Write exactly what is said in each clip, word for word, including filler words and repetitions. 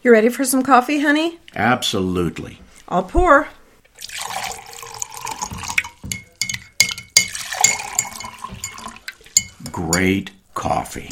You ready for some coffee, honey? Absolutely. I'll pour. Great coffee.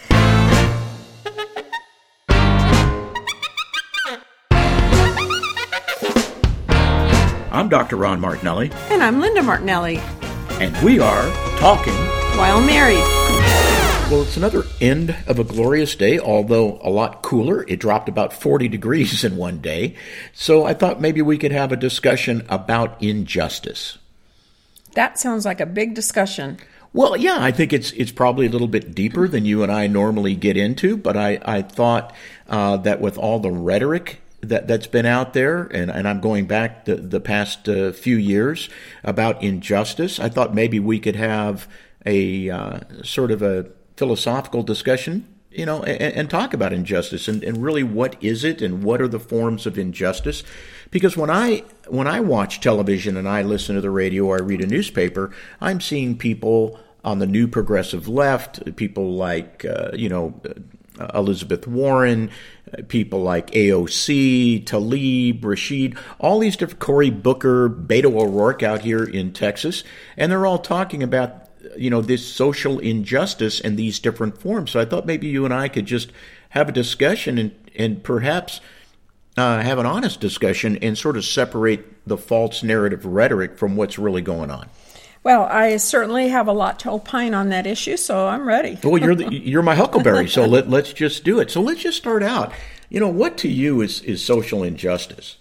I'm Doctor Ron Martinelli. And I'm Linda Martinelli. And we are talking while married. Well, it's another end of a glorious day, although a lot cooler. It dropped about forty degrees in one day. So I thought maybe we could have a discussion about injustice. That sounds like a big discussion. Well, yeah, I think it's it's probably a little bit deeper than you and I normally get into, but I, I thought uh, that with all the rhetoric that, that's been out there, and, and I'm going back the, the past uh, few years about injustice, I thought maybe we could have a uh, sort of a philosophical discussion, you know, and, and talk about injustice and, and really what is it and what are the forms of injustice. Because when I when I watch television and I listen to the radio or I read a newspaper, I'm seeing people on the new progressive left, people like, uh, you know, Elizabeth Warren, people like A O C, Tlaib, Rashid, all these different, Cory Booker, Beto O'Rourke out here in Texas, and they're all talking about, you know, this social injustice and these different forms. So I thought maybe you and I could just have a discussion and, and perhaps uh, have an honest discussion and sort of separate the false narrative rhetoric from what's really going on. Well, I certainly have a lot to opine on that issue, so I'm ready. Well, you're the, you're my huckleberry, so let, let's just do it. So let's just start out. You know, what to you is, is social injustice?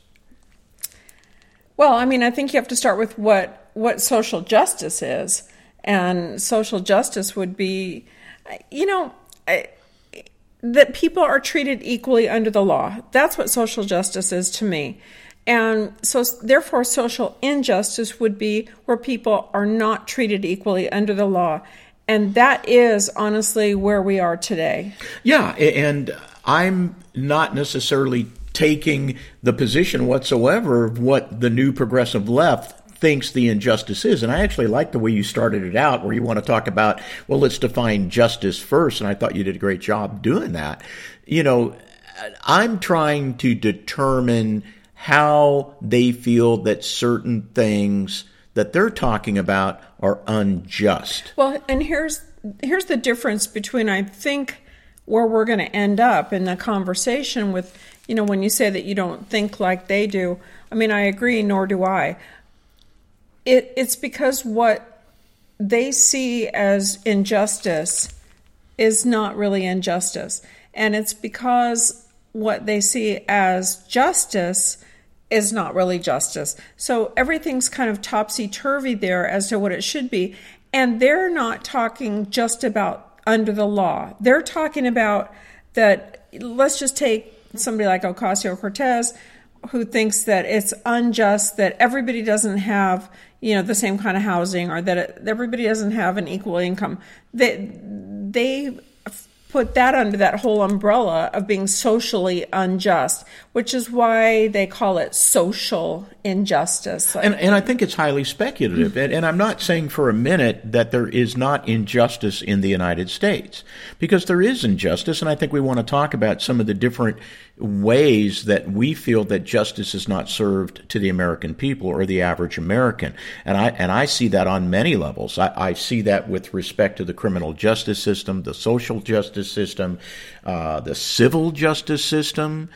Well, I mean, I think you have to start with what, what social justice is. And social justice would be, you know, that people are treated equally under the law. That's what social justice is to me. And so, therefore, social injustice would be where people are not treated equally under the law. And that is, honestly, where we are today. Yeah, and I'm not necessarily taking the position whatsoever of what the new progressive left thinks the injustice is. And I actually like the way you started it out, where you want to talk about, well, let's define justice first. And I thought you did a great job doing that. You know, I'm trying to determine how they feel that certain things that they're talking about are unjust. Well, and here's here's the difference between, I think, where we're going to end up in the conversation with, you know, when you say that you don't think like they do. I mean, I agree, nor do I. It, it's because what they see as injustice is not really injustice. And it's because what they see as justice is not really justice. So everything's kind of topsy-turvy there as to what it should be. And they're not talking just about under the law. They're talking about that, let's just take somebody like Ocasio-Cortez, who thinks that it's unjust that everybody doesn't have, you know, the same kind of housing, or that it, everybody doesn't have an equal income. They, they put that under that whole umbrella of being socially unjust, which is why they call it social injustice. And, and I think it's highly speculative. And, and I'm not saying for a minute that there is not injustice in the United States, because there is injustice. And I think we want to talk about some of the different ways that we feel that justice is not served to the American people or the average American. And I and I see that on many levels. I, I see that with respect to the criminal justice system, the social justice system, uh, the civil justice system,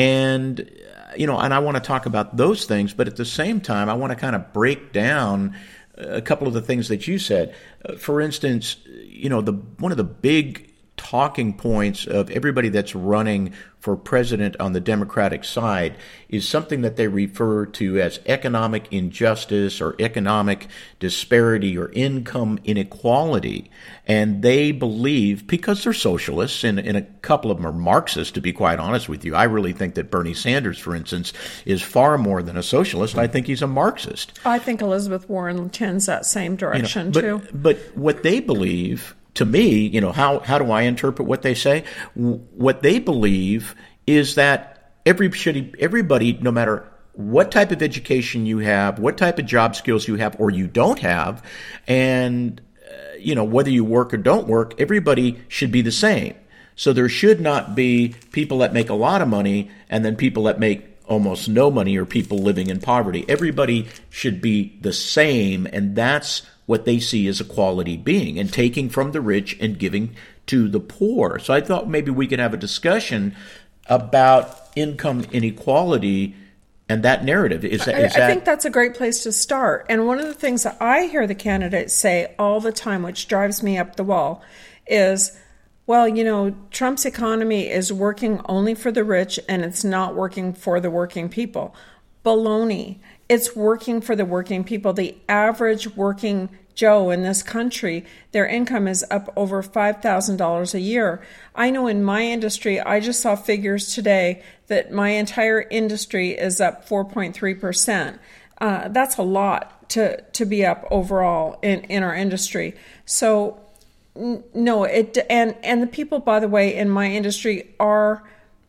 and you know, and I want to talk about those things, but at the same time, I want to kind of break down a couple of the things that you said. Uh, for instance, you know, the one of the big talking points of everybody that's running for president on the Democratic side is something that they refer to as economic injustice or economic disparity or income inequality. And they believe, because they're socialists, and, and a couple of them are Marxists, to be quite honest with you. I really think that Bernie Sanders, for instance, is far more than a socialist. I think he's a Marxist. I think Elizabeth Warren tends that same direction, you know, but, too. But what they believe, to me, you know, how, how do I interpret what they say? What they believe is that everybody, everybody, no matter what type of education you have, what type of job skills you have or you don't have, and, uh, you know, whether you work or don't work, everybody should be the same. So there should not be people that make a lot of money and then people that make almost no money or people living in poverty. Everybody should be the same, and that's what they see as equality being, and taking from the rich and giving to the poor. So I thought maybe we could have a discussion about income inequality and that narrative. Is that, is I, I that... think that's a great place to start. And one of the things that I hear the candidates say all the time, which drives me up the wall, is, well, you know, Trump's economy is working only for the rich and it's not working for the working people. Baloney. It's working for the working people. The average working Joe in this country, their income is up over five thousand dollars a year. I know in my industry, I just saw figures today that my entire industry is up four point three percent. Uh, that's a lot to, to be up overall in, in our industry. So, n- no, it and, and the people, by the way, in my industry are,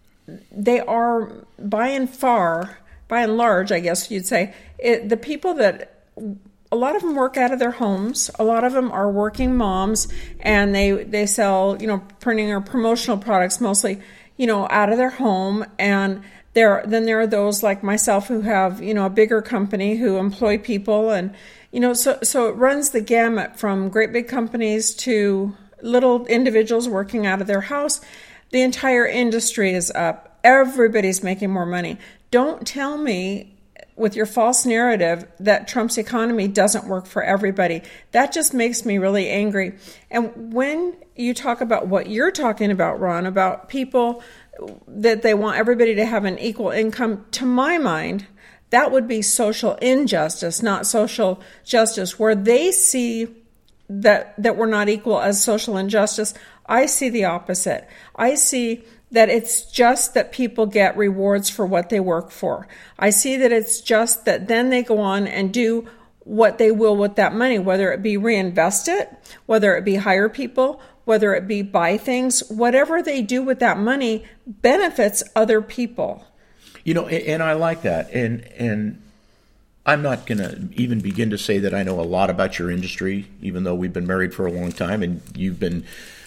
they are by and far, by and large, I guess you'd say, it, the people that, a lot of them work out of their homes. A lot of them are working moms, and they, they sell, you know, printing or promotional products mostly, you know, out of their home. And there, then there are those like myself who have, you know, a bigger company who employ people. And, you know, so, so it runs the gamut from great big companies to little individuals working out of their house. The entire industry is up. Everybody's making more money. Don't tell me with your false narrative that Trump's economy doesn't work for everybody. That just makes me really angry. And when you talk about what you're talking about, Ron, about people that they want everybody to have an equal income, to my mind, that would be social injustice, not social justice, where they see that that we're not equal as social injustice. I see the opposite. I see that it's just that people get rewards for what they work for. I see that it's just that then they go on and do what they will with that money, whether it be reinvest it, whether it be hire people, whether it be buy things, whatever they do with that money benefits other people. You know, and I like that. And and I'm not going to even begin to say that I know a lot about your industry, even though we've been married for a long time and you've been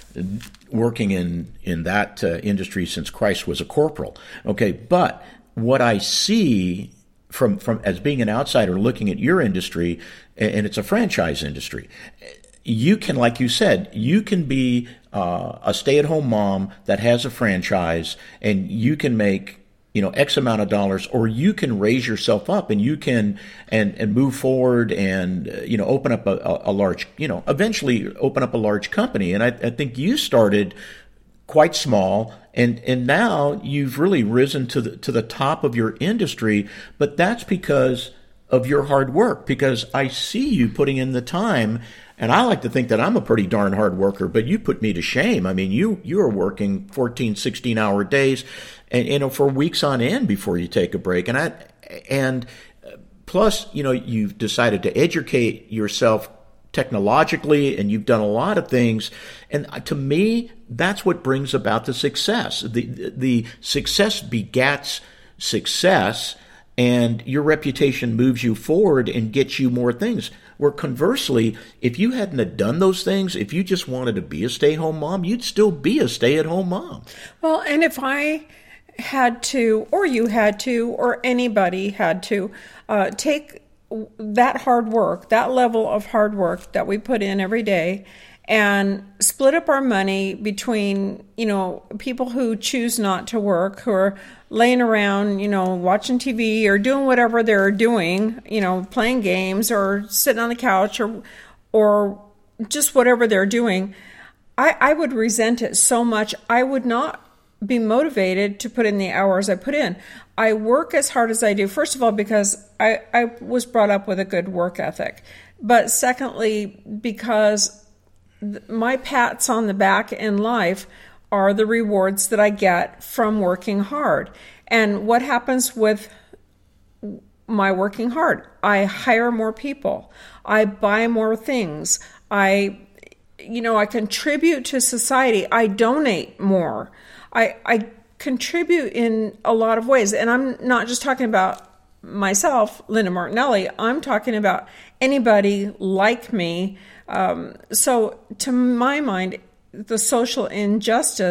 working in in that uh, industry since Christ was a corporal. Okay, but what I see from from as being an outsider looking at your industry, and it's a franchise industry, you can, like you said, you can be uh, a stay-at-home mom that has a franchise, and you can make, you know, X amount of dollars, or you can raise yourself up and you can, and, and move forward and, uh, you know, open up a, a large, you know, eventually open up a large company. And I, I think you started quite small, and, and now you've really risen to the, to the top of your industry, but that's because of your hard work, because I see you putting in the time. And I like to think that I'm a pretty darn hard worker, but you put me to shame. I mean, you, you are working fourteen, sixteen hour days, and, you know, for weeks on end before you take a break. And I, and plus, you know, you've decided to educate yourself technologically, and you've done a lot of things. And to me, that's what brings about the success. The, the success begats success, and your reputation moves you forward and gets you more things. Where conversely, if you hadn't have done those things, if you just wanted to be a stay-at-home mom, you'd still be a stay-at-home mom. Well, and if I had to, or you had to, or anybody had to, uh, take that hard work, that level of hard work that we put in every day, and split up our money between, you know, people who choose not to work, who are laying around, you know, watching T V or doing whatever they're doing, you know, playing games or sitting on the couch or or just whatever they're doing, I, I would resent it so much. I would not be motivated to put in the hours I put in. I work as hard as I do, first of all, because I, I was brought up with a good work ethic. But secondly, because my pats on the back in life are the rewards that I get from working hard. And what happens with my working hard? I hire more people. I buy more things. I, you know, I contribute to society. I donate more. I, I contribute in a lot of ways. And I'm not just talking about myself, Linda Martinelli. I'm talking about anybody like me. Um, so to my mind, the social injustice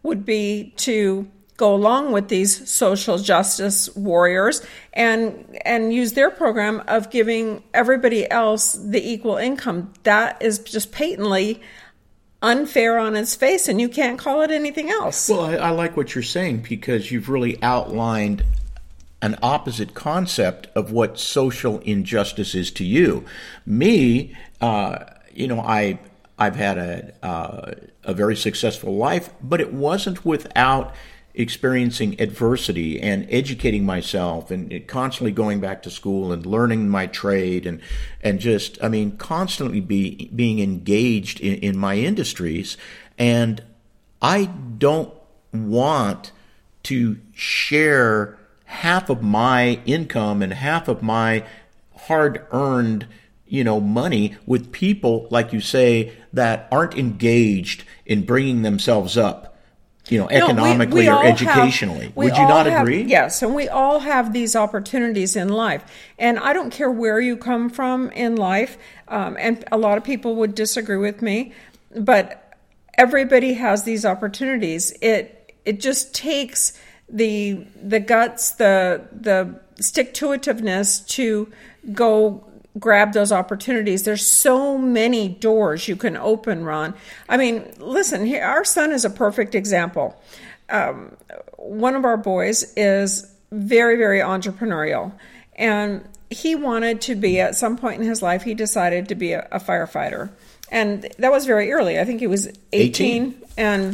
would be to go along with these social justice warriors and and use their program of giving everybody else the equal income. That is just patently unfair on its face, and you can't call it anything else. Well, I, I like what you're saying, because you've really outlined an opposite concept of what social injustice is to you. Me, uh, you know, I I've had a uh, a very successful life, but it wasn't without experiencing adversity and educating myself and constantly going back to school and learning my trade and and just, I mean, constantly be being engaged in, in my industries. And I don't want to share half of my income and half of my hard-earned, you know, money with people, like you say, that aren't engaged in bringing themselves up, you know, economically no, we, we or educationally. Have, Would you not have, agree? Yes, and we all have these opportunities in life. And I don't care where you come from in life, um, and a lot of people would disagree with me, but everybody has these opportunities. It it just takes the the guts, the the stick-to-itiveness to go grab those opportunities. There's so many doors you can open, Ron. I mean, listen, here, our son is a perfect example. Um, one of our boys is very, very entrepreneurial, and he wanted to be, at some point in his life, he decided to be a, a firefighter. And that was very early. I think he was eighteen. eighteen. And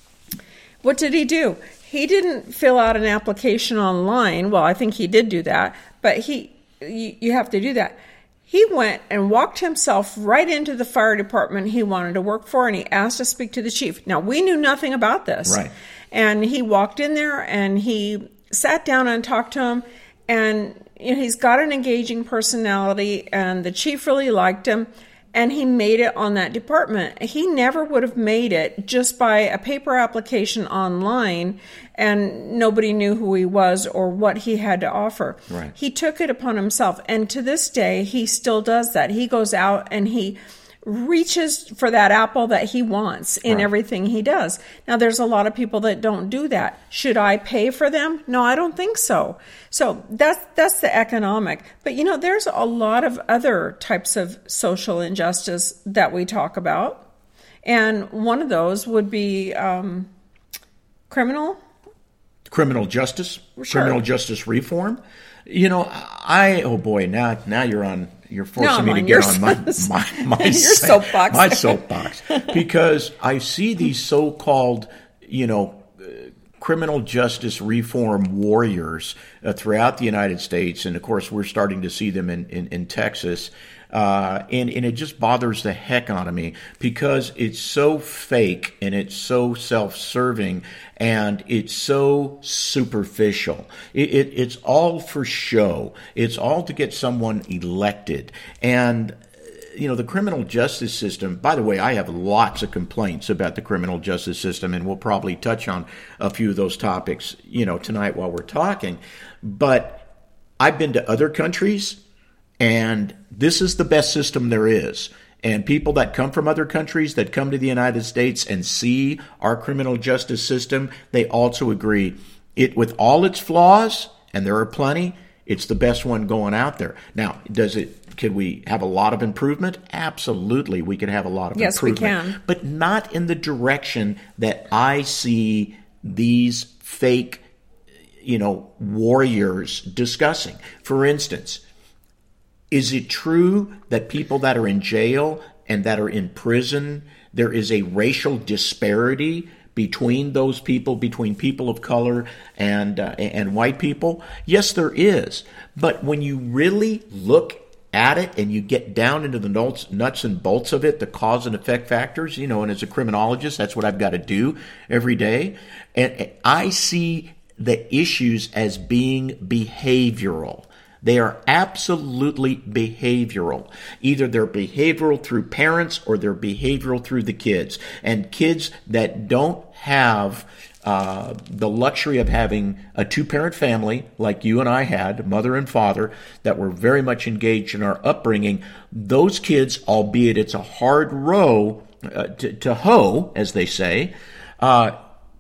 what did he do? He didn't fill out an application online. Well, I think he did do that, but he you, you have to do that. He went and walked himself right into the fire department he wanted to work for, and he asked to speak to the chief. Now, we knew nothing about this. Right. And he walked in there, and he sat down and talked to him, and you know, he's got an engaging personality, and the chief really liked him, and he made it on that department. He never would have made it just by a paper application online, and nobody knew who he was or what he had to offer. Right. He took it upon himself, and to this day, he still does that. He goes out and he reaches for that apple that he wants in right. everything he does. Now, there's a lot of people that don't do that. Should I pay for them? No, I don't think so. So that's that's the economic. But, you know, there's a lot of other types of social injustice that we talk about. And one of those would be um, criminal. Criminal justice, sure. criminal justice reform. You know, I, oh boy, now now you're on, you're forcing no, me to on get on my, my, my, your soapbox. my soapbox. Because I see these so-called, you know, uh, criminal justice reform warriors uh, throughout the United States. And of course, we're starting to see them in, in, in Texas. Uh, and, and it just bothers the heck out of me because it's so fake and it's so self-serving and it's so superficial. It, it, it's all for show. It's all to get someone elected. And, you know, the criminal justice system, by the way, I have lots of complaints about the criminal justice system, and we'll probably touch on a few of those topics, you know, tonight while we're talking. But I've been to other countries, and this is the best system there is. And people that come from other countries, that come to the United States and see our criminal justice system, they also agree. It, with all its flaws, and there are plenty, it's the best one going out there. Now, does it? Could we have a lot of improvement? Absolutely, we could have a lot of yes, improvement. Yes, we can. But not in the direction that I see these fake, you know, warriors discussing. For instance, is it true that people that are in jail and that are in prison, there is a racial disparity between those people, between people of color and uh, and white people? Yes, there is. But when you really look at it and you get down into the nuts, nuts and bolts of it, the cause and effect factors, you know, and as a criminologist, that's what I've got to do every day. And, and I see the issues as being behavioral. They are absolutely behavioral. Either they're behavioral through parents or they're behavioral through the kids. And kids that don't have uh, the luxury of having a two-parent family like you and I had, mother and father, that were very much engaged in our upbringing, those kids, albeit it's a hard row uh, to, to hoe, as they say, uh,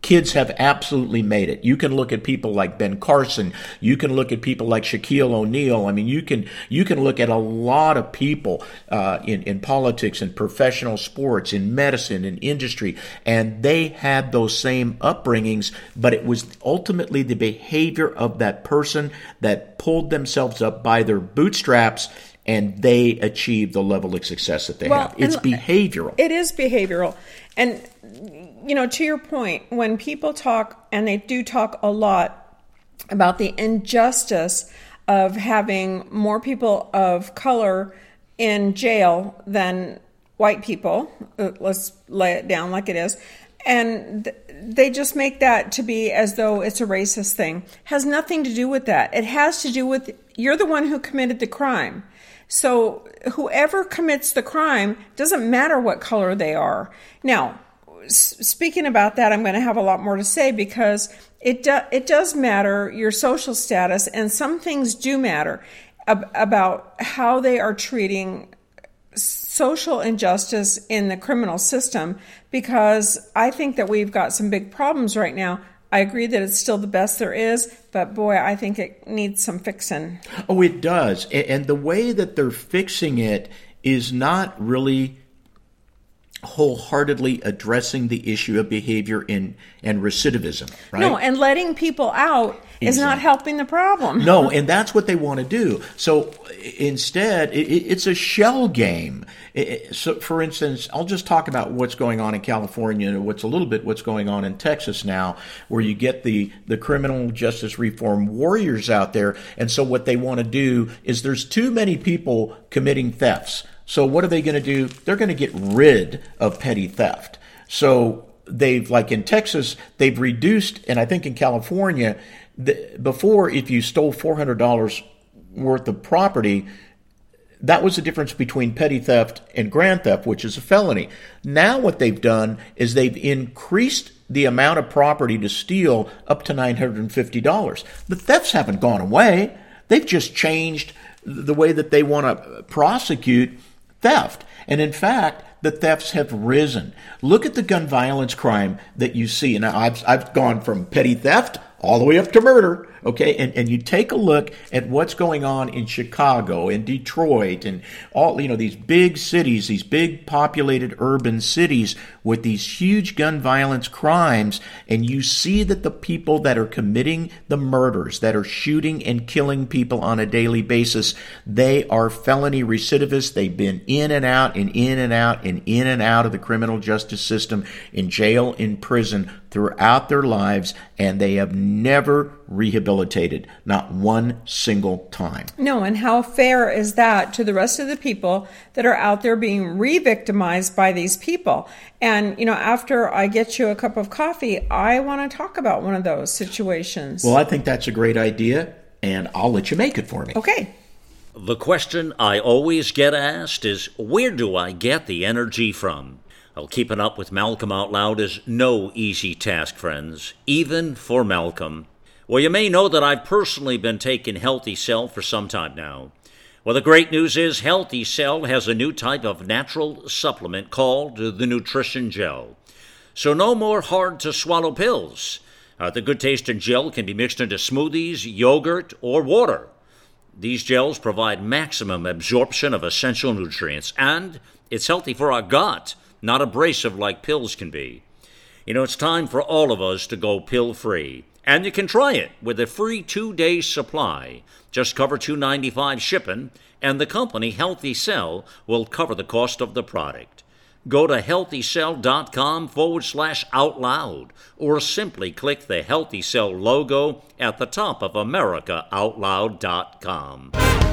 kids have absolutely made it. You can look at people like Ben Carson. You can look at people like Shaquille O'Neal. I mean, you can you can look at a lot of people uh, in, in politics and professional sports, in medicine, in industry, and they had those same upbringings, but it was ultimately the behavior of that person that pulled themselves up by their bootstraps, and they achieved the level of success that they well, have. It's behavioral. It is behavioral. And, you know, to your point, when people talk, and they do talk a lot about the injustice of having more people of color in jail than white people, let's lay it down like it is, and they just make that to be as though it's a racist thing. Has nothing to do with that. It has to do with, you're the one who committed the crime. So whoever commits the crime, doesn't matter what color they are. Now, speaking about that, I'm going to have a lot more to say, because it do, it does matter your social status, and some things do matter ab- about how they are treating social injustice in the criminal system, because I think that we've got some big problems right now. I agree that it's still the best there is, but boy, I think it needs some fixing. Oh, it does. And the way that they're fixing it is not really wholeheartedly addressing the issue of behavior in, and recidivism, right? No, and letting people out exactly. is not helping the problem. No, and that's what they want to do. So instead, it, it's a shell game. It, so, for instance, I'll just talk about what's going on in California and what's a little bit what's going on in Texas now, where you get the, the criminal justice reform warriors out there. And so what they want to do is, there's too many people committing thefts. So what are they going to do? They're going to get rid of petty theft. So they've, like in Texas, they've reduced, and I think in California, the, before, if you stole four hundred dollars worth of property, that was the difference between petty theft and grand theft, which is a felony. Now what they've done is they've increased the amount of property to steal up to nine hundred fifty dollars. The thefts haven't gone away. They've just changed the way that they want to prosecute theft. And in fact, the thefts have risen. Look at the gun violence crime that you see. Now, I've, I've gone from petty theft all the way up to murder, okay? And, and you take a look at what's going on in Chicago and Detroit and all, you know, these big cities, these big populated urban cities with these huge gun violence crimes, and you see that the people that are committing the murders, that are shooting and killing people on a daily basis, they are felony recidivists. They've been in and out and in and out and in and out of the criminal justice system, in jail, in prison, throughout their lives, and they have never rehabilitated, not one single time. No, and how fair is that to the rest of the people that are out there being re-victimized by these people? And, you know, after I get you a cup of coffee, I want to talk about one of those situations. Well, I think that's a great idea, and I'll let you make it for me. Okay. The question I always get asked is, where do I get the energy from? Well, keeping up with Malcolm Out Loud is no easy task, friends, even for Malcolm. Well, you may know that I've personally been taking Healthy Cell for some time now. Well, the great news is Healthy Cell has a new type of natural supplement called the Nutrition Gel. So no more hard-to-swallow pills. Uh, the good-tasting gel can be mixed into smoothies, yogurt, or water. These gels provide maximum absorption of essential nutrients, and it's healthy for our gut, not abrasive like pills can be. You know, it's time for all of us to go pill-free. And you can try it with a free two-day supply. Just cover two dollars and ninety-five cents shipping, and the company Healthy Cell will cover the cost of the product. Go to healthycell.com forward slash out loud, or simply click the Healthy Cell logo at the top of america out loud dot com.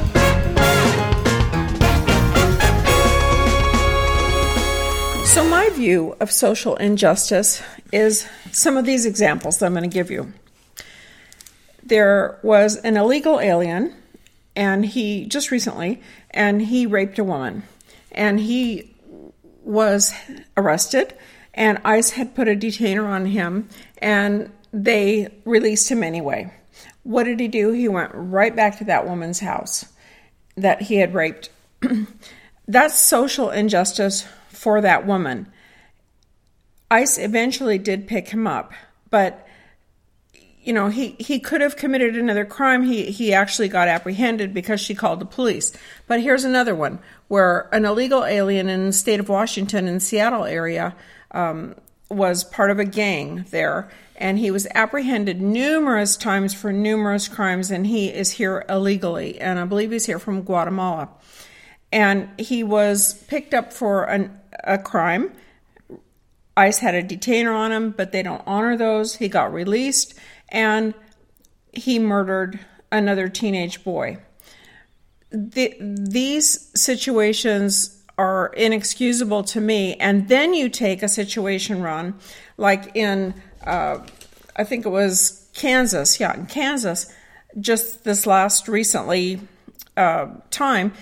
So my view of social injustice is some of these examples that I'm going to give you. There was an illegal alien, and he, just recently, and he raped a woman. And he was arrested, and ICE had put a detainer on him, and they released him anyway. What did he do? He went right back to that woman's house that he had raped. That's social injustice for that woman. ICE eventually did pick him up, but you know, he, he could have committed another crime. He he actually got apprehended because she called the police. But here's another one where an illegal alien in the state of Washington in the Seattle area um, was part of a gang there. And he was apprehended numerous times for numerous crimes, and he is here illegally. And I believe he's here from Guatemala. And he was picked up for an, a crime. ICE had a detainer on him, but they don't honor those. He got released, and he murdered another teenage boy. The, these situations are inexcusable to me. And then you take a situation, Ron, like in, uh, I think it was Kansas. Yeah, in Kansas, just this last recently uh, time,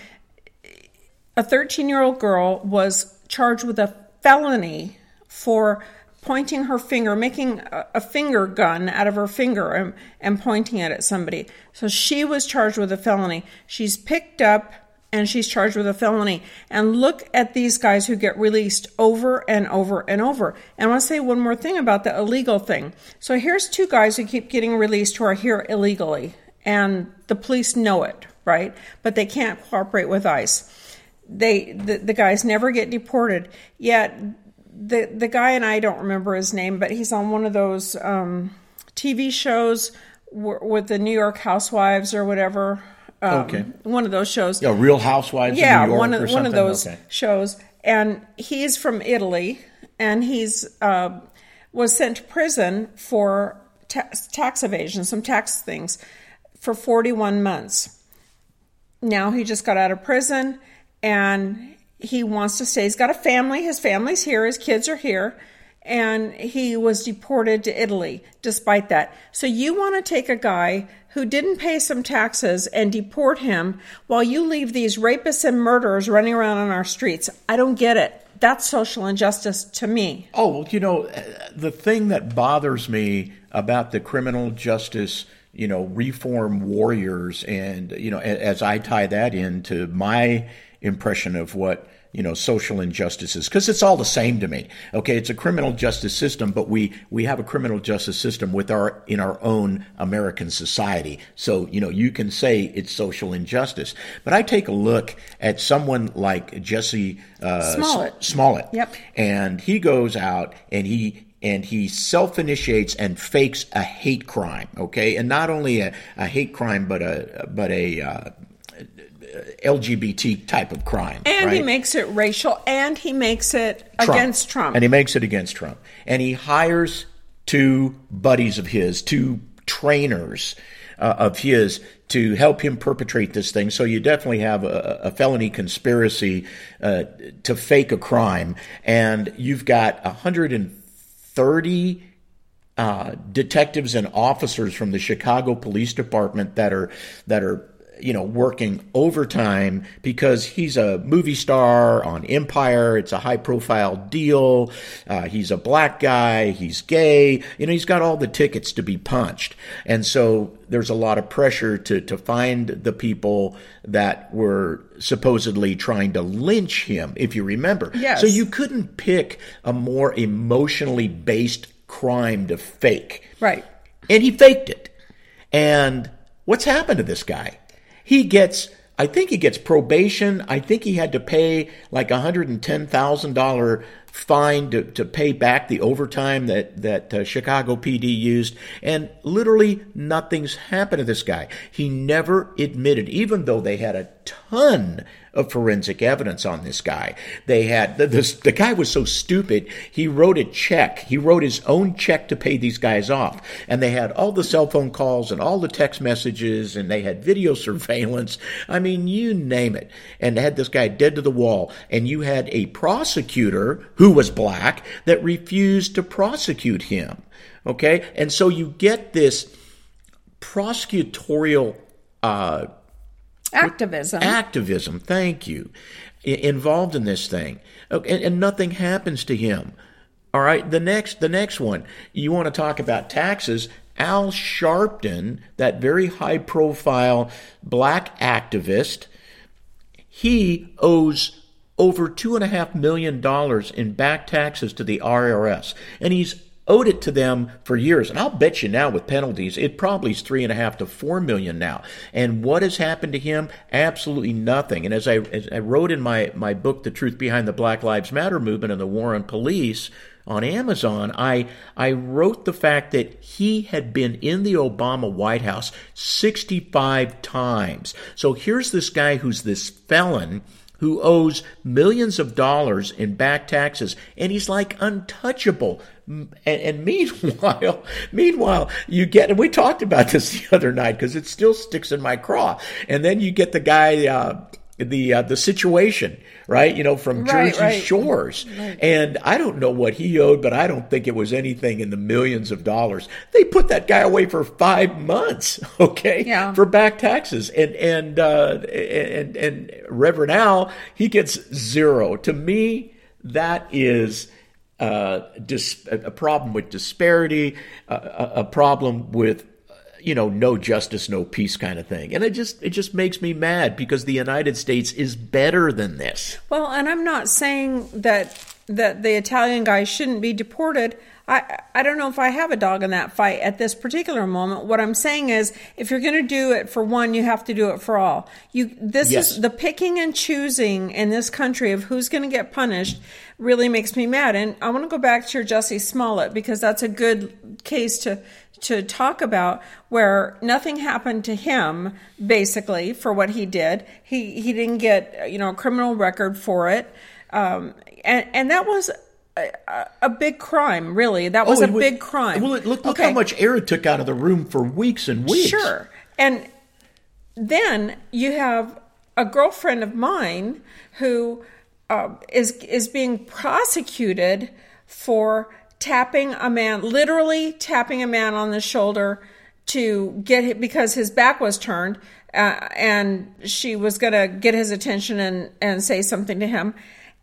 a thirteen-year-old girl was charged with a felony for pointing her finger, making a, a finger gun out of her finger and, and pointing it at somebody. So she was charged with a felony. She's picked up and she's charged with a felony. And look at these guys who get released over and over and over. And I want to say one more thing about the illegal thing. So here's two guys who keep getting released who are here illegally. And the police know it, right? But they can't cooperate with ICE. They the, the guys never get deported. Yet the the guy, and I don't remember his name, but he's on one of those um, T V shows w- with the New York Housewives or whatever. Um, okay. One of those shows. Yeah, Real Housewives yeah, of New York one of, or something? one of those okay. shows. And he's from Italy, and he's uh, was sent to prison for tax, tax evasion, some tax things, for forty-one months. Now he just got out of prison, and he wants to stay. He's got a family. His family's here. His kids are here. And he was deported to Italy despite that. So you want to take a guy who didn't pay some taxes and deport him while you leave these rapists and murderers running around on our streets. I don't get it. That's social injustice to me. Oh, well, you know, the thing that bothers me about the criminal justice, you know, reform warriors, and, you know, as I tie that into my impression of what, you know, social injustices, because it's all the same to me. Okay, it's a criminal justice system, but we we have a criminal justice system with our in our own American society. So, you know, you can say it's social injustice. But I take a look at someone like Jesse uh, Smollett. S- Smollett. Yep. And he goes out and he and he self-initiates and fakes a hate crime. Okay, and not only a, a hate crime, but a but a uh, L G B T type of crime. And right? he makes it racial, and he makes it Trump. against Trump. And he makes it against Trump. And he hires two buddies of his, two trainers uh, of his to help him perpetrate this thing. So you definitely have a, a felony conspiracy uh, to fake a crime. And you've got one hundred thirty uh, detectives and officers from the Chicago Police Department that are that are you know, working overtime because he's a movie star on Empire. It's a high profile deal. Uh, he's a black guy. He's gay. You know, he's got all the tickets to be punched. And so there's a lot of pressure to, to find the people that were supposedly trying to lynch him, if you remember. Yes. So you couldn't pick a more emotionally based crime to fake. Right. And he faked it. And what's happened to this guy? He gets, I think he gets probation. I think he had to pay like a one hundred ten thousand dollars fine to, to pay back the overtime that, that uh, Chicago P D used. And literally nothing's happened to this guy. He never admitted, even though they had a ton of forensic evidence on this guy. They had, the, this, the guy was so stupid, he wrote a check. He wrote his own check to pay these guys off. And they had all the cell phone calls and all the text messages, and they had video surveillance. I mean, you name it. And they had this guy dead to the wall. And you had a prosecutor who was black that refused to prosecute him. Okay? And so you get this prosecutorial uh Activism. Activism, thank you, I- involved in this thing. Okay, and, and nothing happens to him. All right, the next the next one, you want to talk about taxes. Al Sharpton, that very high-profile black activist, he owes over two and a half million dollars in back taxes to the I R S, and he's owed it to them for years. And I'll bet you now with penalties, it probably is three and a half to four million now. And what has happened to him? Absolutely nothing. And as I, as I wrote in my, my book, The Truth Behind the Black Lives Matter Movement and the War on Police, on Amazon, I I wrote the fact that he had been in the Obama White House sixty-five times. So here's this guy who's this felon who owes millions of dollars in back taxes, and he's like untouchable. And, and meanwhile, meanwhile, you get, and we talked about this the other night because it still sticks in my craw. And then you get the guy, uh, the uh, the Situation, right? You know, from right, Jersey right. Shores. Right. And I don't know what he owed, but I don't think it was anything in the millions of dollars. They put that guy away for five months, okay, yeah. for back taxes. And and uh, and and Reverend Al, he gets zero. To me, that is uh, dis- a problem with disparity, uh, a problem with, you know, no justice, no peace kind of thing. And it just it just makes me mad because the United States is better than this. Well, and I'm not saying that that the Italian guy shouldn't be deported. I I don't know if I have a dog in that fight at this particular moment. What I'm saying is, if you're going to do it for one, you have to do it for all. You this Yes. is the picking and choosing in this country of who's going to get punished really makes me mad. And I want to go back to your Jussie Smollett because that's a good case to to talk about, where nothing happened to him basically for what he did. He he didn't get, you know, a criminal record for it, um, and and that was a, a big crime. Really, that was Oh, a it was- big crime. Well, look, look Okay. how much air it took out of the room for weeks and weeks. Sure. And then you have a girlfriend of mine who uh, is is being prosecuted for tapping a man, literally tapping a man on the shoulder to get it because his back was turned, uh, and she was going to get his attention and, and say something to him.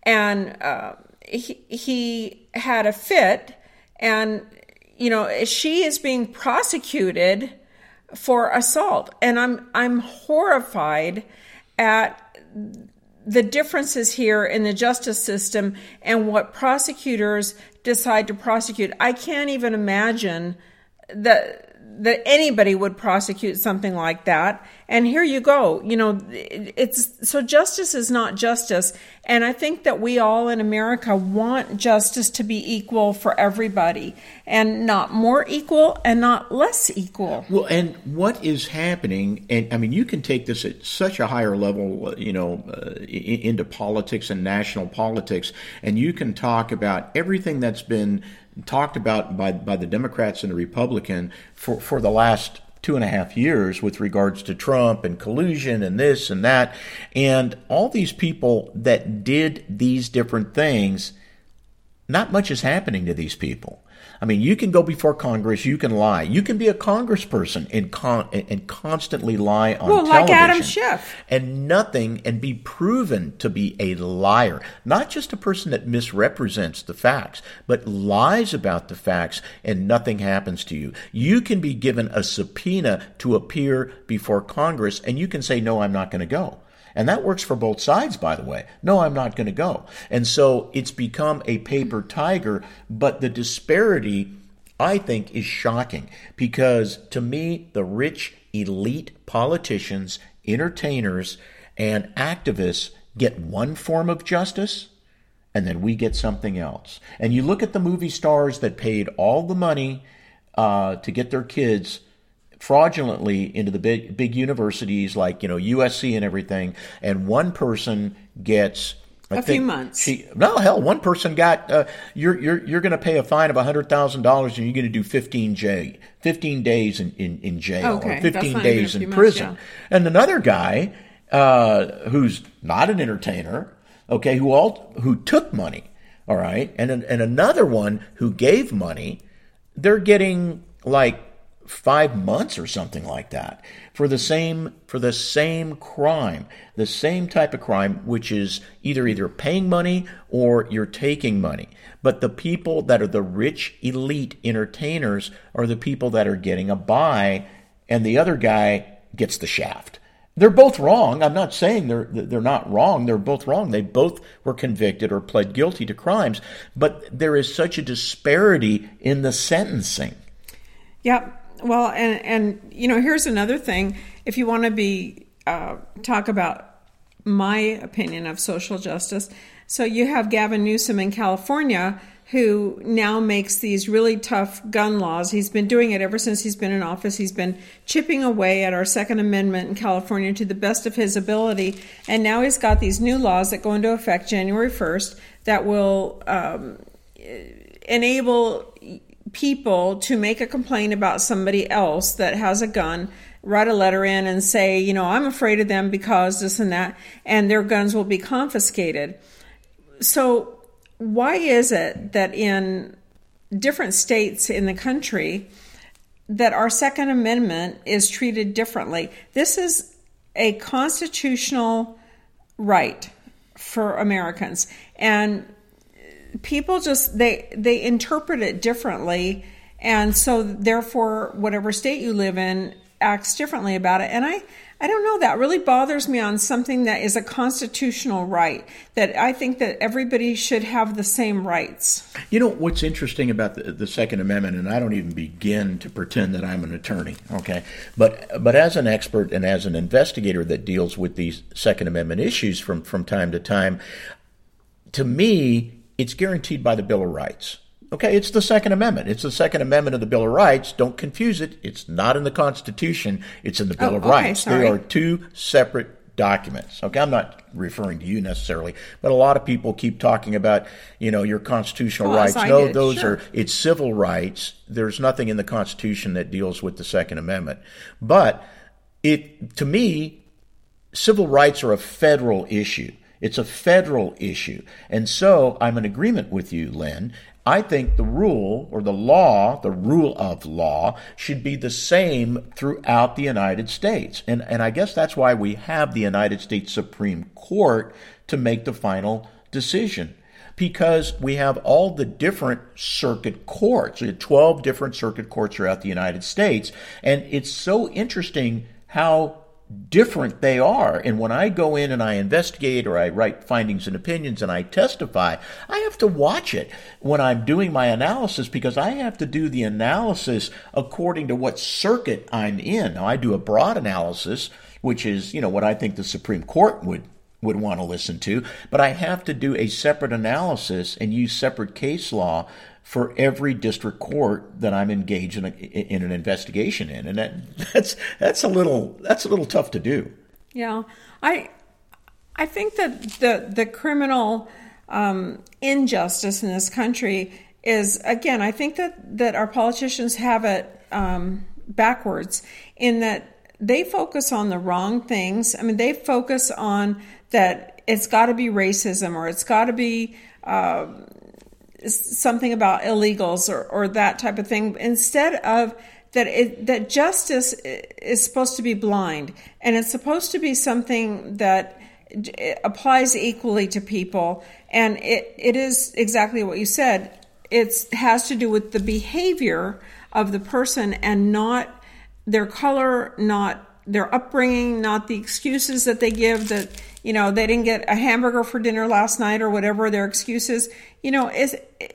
And uh, he, he had a fit, and, you know, she is being prosecuted for assault. And I'm I'm horrified at the differences here in the justice system and what prosecutors decide to prosecute. I can't even imagine that that anybody would prosecute something like that. And here you go. You know, it's so justice is not justice. And I think that we all in America want justice to be equal for everybody, and not more equal and not less equal. Well, and what is happening, and I mean, you can take this at such a higher level, you know, uh, into politics and national politics, and you can talk about everything that's been talked about by by the Democrats and the Republican for, for the last two and a half years with regards to Trump and collusion and this and that. And all these people that did these different things, not much is happening to these people. I mean, you can go before Congress, you can lie. You can be a congressperson and con- and constantly lie on well, television. like Adam Schiff. And nothing, and be proven to be a liar. Not just a person that misrepresents the facts, but lies about the facts, and nothing happens to you. You can be given a subpoena to appear before Congress, and you can say, no, I'm not going to go. And that works for both sides, by the way. No, I'm not going to go. And so it's become a paper tiger, but the disparity, I think, is shocking because to me, the rich, elite politicians, entertainers, and activists get one form of justice, and then we get something else. And you look at the movie stars that paid all the money uh, to get their kids fraudulently into the big big universities like, you know, U S C and everything, and one person gets I a think few months. She, no, hell, one person got uh, you're you're you're going to pay a fine of a hundred thousand dollars, and you're going to do fifteen J, fifteen days in in, in jail, Okay, or that's fifteen not even days a few in months, prison. yeah. And another guy uh, who's not an entertainer, okay, who all who took money, all right, and and another one who gave money, they're getting like five months or something like that for the same for the same crime, the same type of crime, which is either either paying money or you're taking money. But the people that are the rich elite entertainers are the people that are getting a buy, and the other guy gets the shaft. They're both wrong. I'm not saying they're they're not wrong. They're both wrong. They both were convicted or pled guilty to crimes, but there is such a disparity in the sentencing. Yep. Well, and and you know, here's another thing. If you want to be uh, talk about my opinion of social justice, so you have Gavin Newsom in California, who now makes these really tough gun laws. He's been doing it ever since he's been in office. He's been chipping away at our Second Amendment in California to the best of his ability. And now he's got these new laws that go into effect January first that will um, enable people to make a complaint about somebody else that has a gun, write a letter in and say, you know, I'm afraid of them because this and that, and their guns will be confiscated. So why is it that in different states in the country that our Second Amendment is treated differently? This is a constitutional right for Americans, and people just they they interpret it differently, and so therefore whatever state you live in acts differently about it. And I I don't know, that really bothers me on something that is a constitutional right, that I think that everybody should have the same rights. You know, what's interesting about the, the Second Amendment, and I don't even begin to pretend that I'm an attorney, okay? But but as an expert and as an investigator that deals with these Second Amendment issues from, from time to time, to me, it's guaranteed by the Bill of Rights. Okay, it's the Second Amendment. It's the Second Amendment of the Bill of Rights. Don't confuse it. It's not in the Constitution. It's in the Bill oh, of okay, Rights. Sorry. They are two separate documents. Okay, I'm not referring to you necessarily, but a lot of people keep talking about, you know, your constitutional well, rights. I No, did, those sure. are, it's civil rights. There's nothing in the Constitution that deals with the Second Amendment. But it, to me, civil rights are a federal issue. It's a federal issue. And so I'm in agreement with you, Lynn. I think the rule or the law, the rule of law, should be the same throughout the United States. And, and I guess that's why we have the United States Supreme Court to make the final decision. Because we have all the different circuit courts. We have twelve different circuit courts throughout the United States. And it's so interesting how different they are. And when I go in and I investigate or I write findings and opinions and I testify, I have to watch it when I'm doing my analysis, because I have to do the analysis according to what circuit I'm in. Now, I do a broad analysis, which is, you know, what I think the Supreme Court would would want to listen to, but I have to do a separate analysis and use separate case law for every district court that I'm engaged in, a, in an investigation in, and that, that's that's a little that's a little tough to do. Yeah, I I think that the the criminal um, injustice in this country is, again, I think that that our politicians have it um, backwards in that they focus on the wrong things. I mean, they focus on that it's got to be racism or it's got to be Uh, something about illegals or, or that type of thing, instead of that it, that justice is supposed to be blind, and it's supposed to be something that applies equally to people. And it, it is exactly what you said. It has to do with the behavior of the person and not their color, not their upbringing, not the excuses that they give, that, you know, they didn't get a hamburger for dinner last night or whatever their excuses. You know, it's,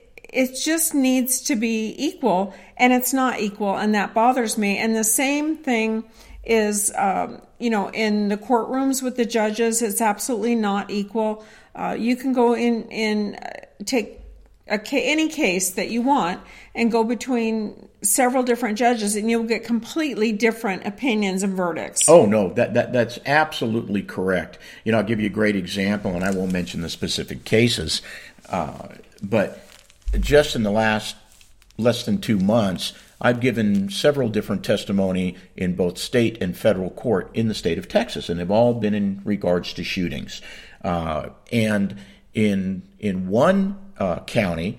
it just needs to be equal, and it's not equal, and that bothers me. And the same thing is, um, you know, in the courtrooms with the judges, it's absolutely not equal. Uh, you can go in and take a, any case that you want and go between several different judges, and you'll get completely different opinions and verdicts. Oh, no, that, that that's absolutely correct. You know, I'll give you a great example, and I won't mention the specific cases, uh, but just in the last less than two months, I've given several different testimony in both state and federal court in the state of Texas, and they've all been in regards to shootings. Uh, and in in one uh, county,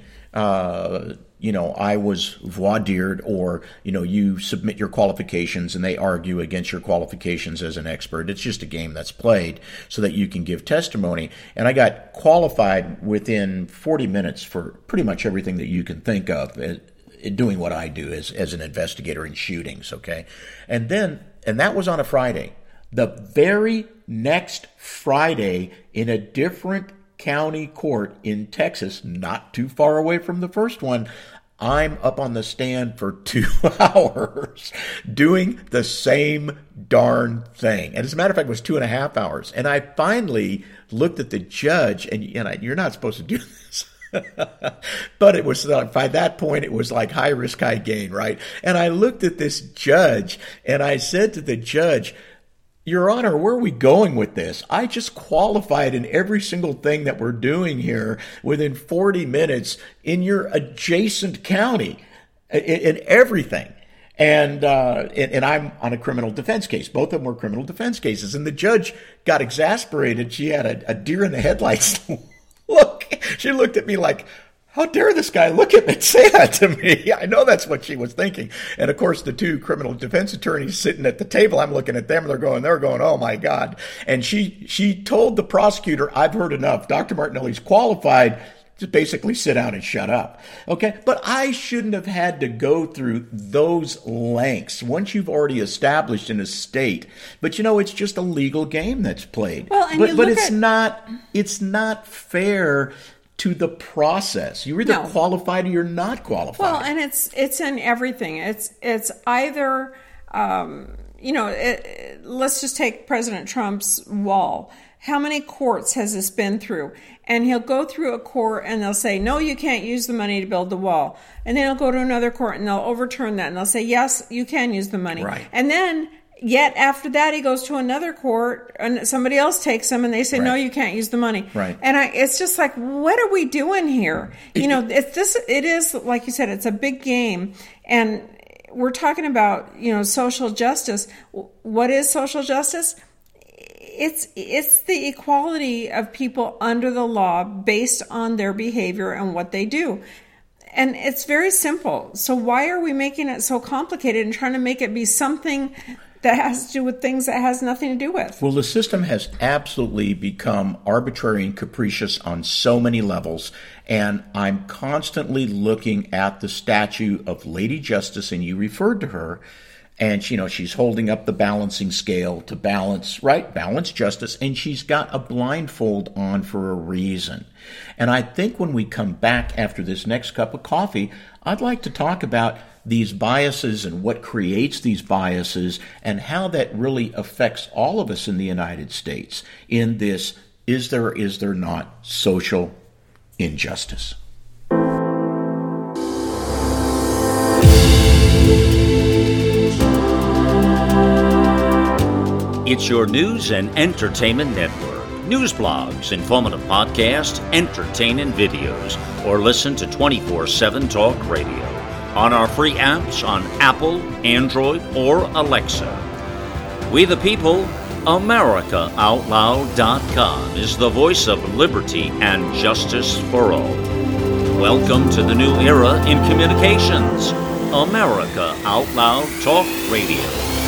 uh, you know, I was voir dired, or, you know, you submit your qualifications and they argue against your qualifications as an expert. It's just a game that's played so that you can give testimony. And I got qualified within forty minutes for pretty much everything that you can think of, uh, doing what I do as, as an investigator in shootings, okay? And then, and that was on a Friday. The very next Friday, in a different county court in Texas, not too far away from the first one, I'm up on the stand for two hours doing the same darn thing. And as a matter of fact, it was two and a half hours. And I finally looked at the judge, and, and I, you're not supposed to do this. But it was like, by that point, it was like high risk, high gain, right? And I looked at this judge and I said to the judge, Your Honor, where are we going with this? I just qualified in every single thing that we're doing here within forty minutes in your adjacent county, in, in everything. And, uh, and and I'm on a criminal defense case. Both of them were criminal defense cases. And the judge got exasperated. She had a, a deer in the headlights look. She looked at me like, how dare this guy look at me and say that to me? I know that's what she was thinking. And of course, the two criminal defense attorneys sitting at the table, I'm looking at them, and they're going, they're going, oh my God. And she, she told the prosecutor, I've heard enough. Doctor Martinelli's qualified. Just basically sit down and shut up. Okay. But I shouldn't have had to go through those lengths once you've already established in a state. But you know, it's just a legal game that's played. Well, and but, you but look it's at- not, it's not fair to the process. You're either No. qualified or you're not qualified. Well, and it's it's in everything. It's it's either um, you know. It, it- let's just take President Trump's wall. How many courts has this been through? And he'll go through a court and they'll say, no, you can't use the money to build the wall. And then he'll go to another court and they'll overturn that and they'll say, yes, you can use the money. Right. And then yet after that, he goes to another court and somebody else takes him and they say, no, Right. you can't use the money. Right. And I, it's just like, what are we doing here? You know, it's this, it is, like you said, it's a big game. And we're talking about, you know, social justice. What is social justice? It's it's the equality of people under the law based on their behavior and what they do. And it's very simple. So why are we making it so complicated and trying to make it be something that has to do with things that has nothing to do with? Well, the system has absolutely become arbitrary and capricious on so many levels. And I'm constantly looking at the statue of Lady Justice, and you referred to her. And, you know, she's holding up the balancing scale to balance, right, balance justice. And she's got a blindfold on for a reason. And I think when we come back after this next cup of coffee, I'd like to talk about these biases and what creates these biases and how that really affects all of us in the United States in this, is there or is there not social injustice? It's your news and entertainment network. News blogs, informative podcasts, entertaining videos, or listen to twenty-four seven Talk Radio on our free apps on Apple, Android, or Alexa. We the people, America Out Loud dot com is the voice of liberty and justice for all. Welcome to the new era in communications. America Out Loud Talk Radio.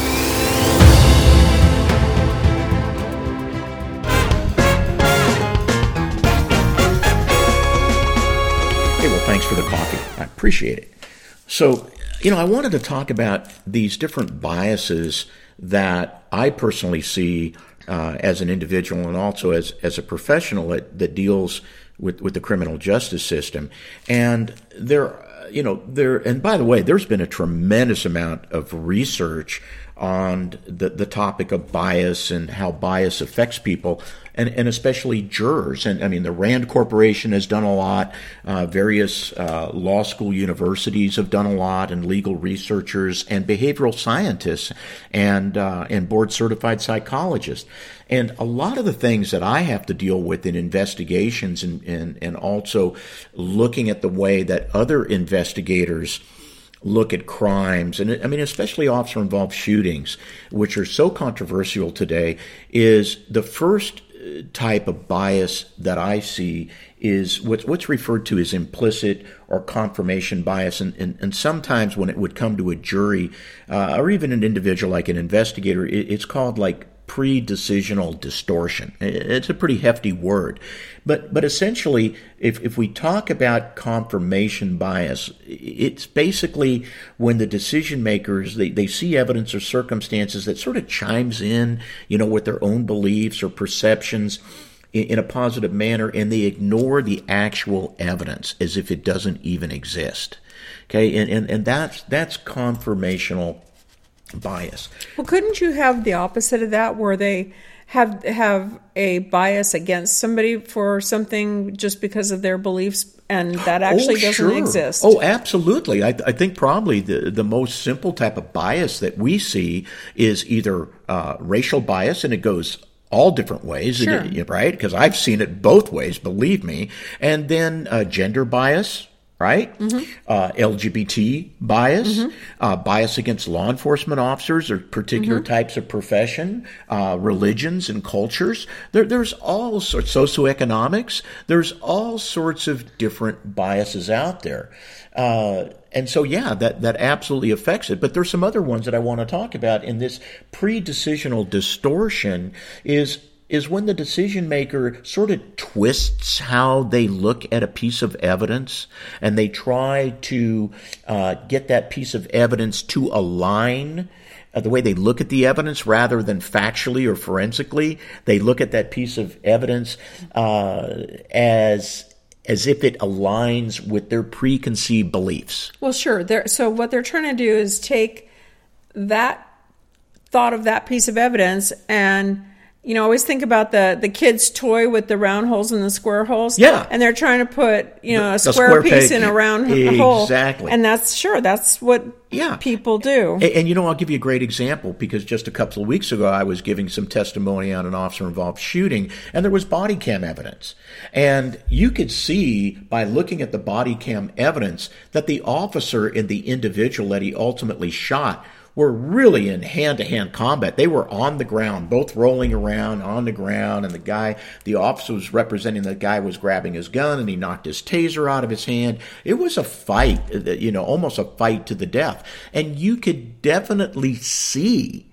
Well, thanks for the coffee. I appreciate it. So, you know, I wanted to talk about these different biases that I personally see uh, as an individual and also as, as a professional that, that deals with, with the criminal justice system. And there, you know, there, and by the way, there's been a tremendous amount of research on the, the topic of bias and how bias affects people, and, and especially jurors. And I mean, the Rand Corporation has done a lot. Uh, various uh, law school universities have done a lot, and legal researchers and behavioral scientists and uh, and board certified psychologists. And a lot of the things that I have to deal with in investigations and, and, and also looking at the way that other investigators look at crimes, and I mean, especially officer-involved shootings, which are so controversial today, is the first type of bias that I see is what's, what's referred to as implicit or confirmation bias. And, and, and sometimes when it would come to a jury uh, or even an individual like an investigator, it, it's called like pre-decisional distortion. It's a pretty hefty word. But but essentially, if, if we talk about confirmation bias, it's basically when the decision makers, they, they see evidence or circumstances that sort of chimes in, you know, with their own beliefs or perceptions in, in a positive manner, and they ignore the actual evidence as if it doesn't even exist. Okay, and, and, and that's that's confirmational bias. Well, couldn't you have the opposite of that, where they have have a bias against somebody for something just because of their beliefs, and that actually oh, doesn't sure. exist? Oh, absolutely. I, I think probably the, the most simple type of bias that we see is either uh, racial bias, and it goes all different ways, sure. right? Because I've seen it both ways, believe me. And then uh, gender bias, right? Mm-hmm. Uh, L G B T bias, mm-hmm. uh, bias against law enforcement officers or particular mm-hmm. types of profession, uh, religions and cultures. There, there's all sorts, socioeconomics. There's all sorts of different biases out there. Uh, and so, yeah, that, that absolutely affects it. But there's some other ones that I want to talk about in this pre-decisional distortion is is when the decision maker sort of twists how they look at a piece of evidence, and they try to uh, get that piece of evidence to align uh, the way they look at the evidence rather than factually or forensically. They look at that piece of evidence uh, as as if it aligns with their preconceived beliefs. Well, sure. They're, so what they're trying to do is take that thought of that piece of evidence and, you know, always think about the, the kid's toy with the round holes and the square holes. Yeah. And they're trying to put, you know, a the square, square piece peg. in a round exactly. hole. Exactly. And that's, sure, that's what yeah. people do. And, and, you know, I'll give you a great example, because just a couple of weeks ago I was giving some testimony on an officer-involved shooting, and there was body cam evidence. And you could see by looking at the body cam evidence that the officer and the individual that he ultimately shot were really in hand-to-hand combat. They were on the ground, both rolling around on the ground, and the guy, the officer was representing the guy was grabbing his gun, and he knocked his taser out of his hand. It was a fight, you know, almost a fight to the death. And you could definitely see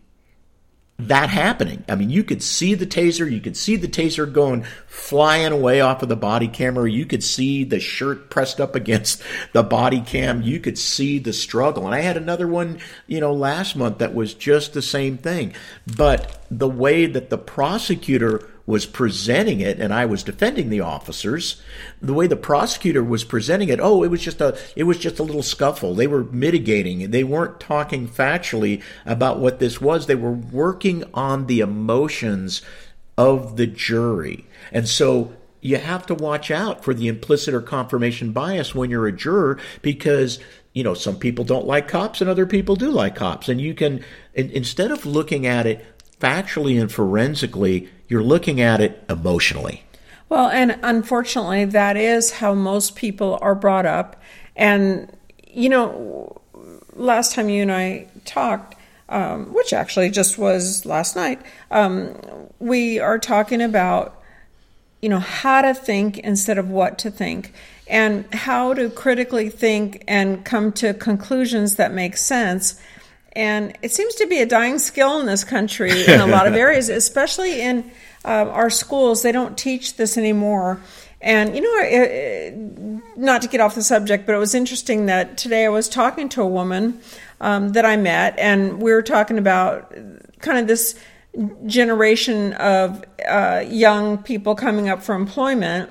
that happening. I mean, you could see the taser, you could see the taser going flying away off of the body camera. You could see the shirt pressed up against the body cam. You could see the struggle. And I had another one, you know, last month that was just the same thing. But the way that the prosecutor was presenting it, and I was defending the officers, the way the prosecutor was presenting it, oh, it was just a it was just a little scuffle. They were mitigating. They weren't talking factually about what this was. They were working on the emotions of the jury. And so you have to watch out for the implicit or confirmation bias when you're a juror, because, you know, some people don't like cops and other people do like cops. And you can, instead of looking at it factually and forensically, you're looking at it emotionally. Well, and unfortunately, that is how most people are brought up. And, you know, last time you and I talked, um, which actually just was last night, um, we are talking about, you know, how to think instead of what to think, and how to critically think and come to conclusions that make sense. And it seems to be a dying skill in this country in a lot of areas, especially in uh, our schools. They don't teach this anymore. And, you know, it, it, not to get off the subject, but it was interesting that today I was talking to a woman um, that I met, and we were talking about kind of this generation of uh, young people coming up for employment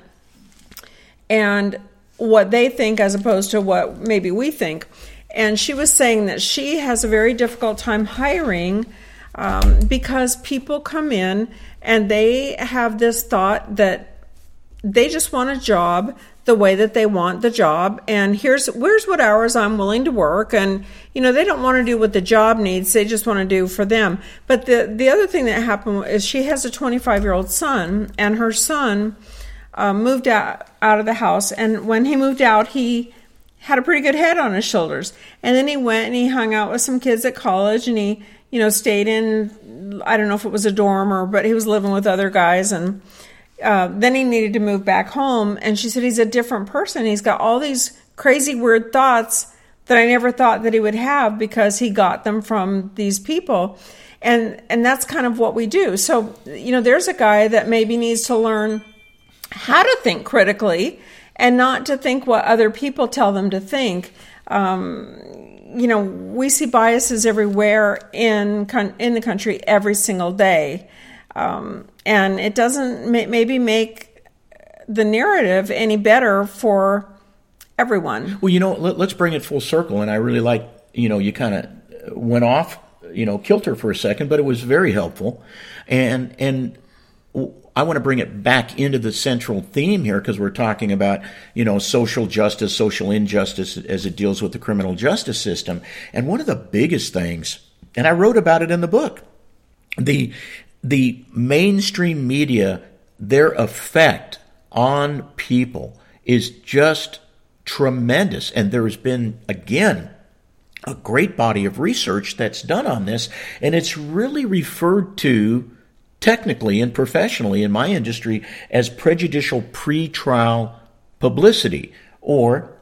and what they think as opposed to what maybe we think. And she was saying that she has a very difficult time hiring um, because people come in and they have this thought that they just want a job the way that they want the job. And here's here's what hours I'm willing to work. And, you know, they don't want to do what the job needs. They just want to do for them. But the, the other thing that happened is she has a twenty-five-year-old son, and her son uh, moved out, out of the house. And when he moved out, he had a pretty good head on his shoulders. And then he went and he hung out with some kids at college, and he, you know, stayed in, I don't know if it was a dorm or, but he was living with other guys. And uh, then he needed to move back home. And she said he's a different person. He's got all these crazy, weird thoughts that I never thought that he would have because he got them from these people. And and that's kind of what we do. So, you know, there's a guy that maybe needs to learn how to think critically and not to think what other people tell them to think. Um, you know, we see biases everywhere in in the country every single day. Um, and it doesn't may, maybe make the narrative any better for everyone. Well, you know, let, let's bring it full circle. And I really like, you know, you kind of went off, you know, kilter for a second, but it was very helpful. And, and I want to bring it back into the central theme here because we're talking about, you know, social justice, social injustice as it deals with the criminal justice system. And one of the biggest things, and I wrote about it in the book, the the mainstream media, their effect on people is just tremendous. And there has been, again, a great body of research that's done on this, and it's really referred to technically and professionally in my industry as prejudicial pretrial publicity, or